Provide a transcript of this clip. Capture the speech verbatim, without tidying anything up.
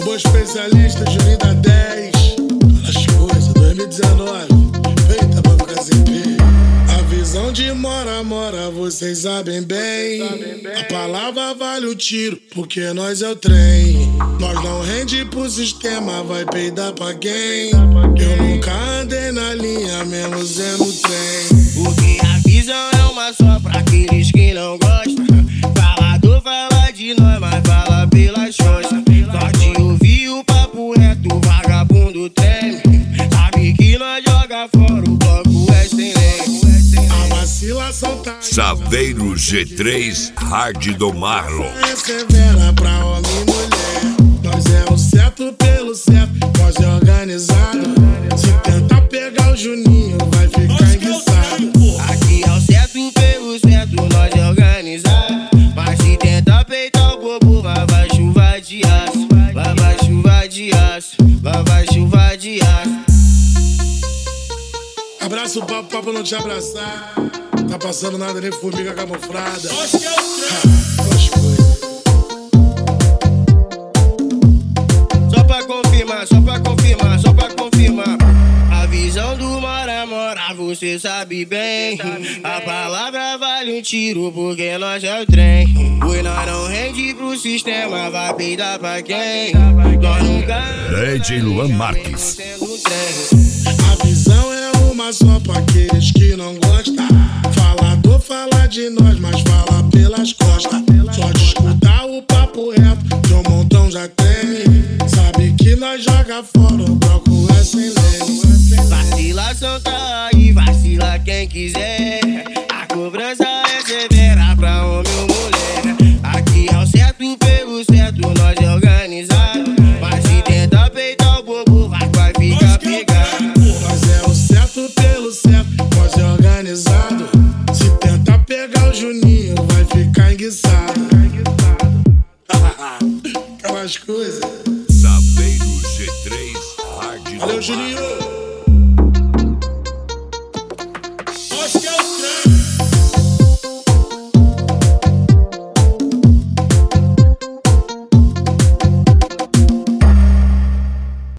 Alô, especialista, Juninho da dez. Aquelas coisas, dois mil e dezenove. Feita pra ficar sem pé. A visão de mora, mora, vocês sabem bem. A palavra vale o tiro, porque nós é o trem. Nós não rende pro sistema, vai peidar pra quem? Eu nunca andei na linha, menos é no trem. Porque a visão é uma só pra aqueles que não gostam. Falador fala de nós, mas fala pelas costas. Só te ouvir o papo reto, vagabundo treme. Sabe que nós joga fora, o bloco é sem lei. A vacilação tá Saveiro G três Hard do Marlon. é severa pra homem e mulher. Nós é o certo pelo certo, nós é organizado. Se tentar pegar o Juninho, vai ficar enguiçado. Aqui é o certo pelo certo, nós é organizado. Mas se tenta peitar o bobo, lá vai chuva de aço. Lá vai chuva de aço, lá vai chuva de aço. Abraça o papo, papo não te abraçar. Tá passando nada, nem formiga camuflada. Aquelas coisas. Só pra confirmar, só pra confirmar, só pra confirmar. A visão do mora, mora, você sabe bem. A palavra vale um tiro, porque nós é o trem. Pois nós não rende pro sistema, vai peidar pra quem? Nós nunca D J Luan Marques. A visão é uma só pra aqueles que não gostam. Falador fala de nós, mas fala pelas costas. Só de escutar o papo reto, de um montão já tem. Sabe que nós joga fora, o bloco é sem lei. Vacilação tá aí, vacila quem quiser. A cobrança é severa pra homem ou mulher. Aqui é o certo pelo certo, nós é organizado. Mas se tenta peitar o bobo, vai, vai ficar pegado. Nós é o certo pelo certo, nós é organizado. Se tentar pegar o Juninho, vai ficar enguiçado. Aquelas coisas. Saveiro G três Hard do Valeu, Marlon. Juninho! Acho que é o trem.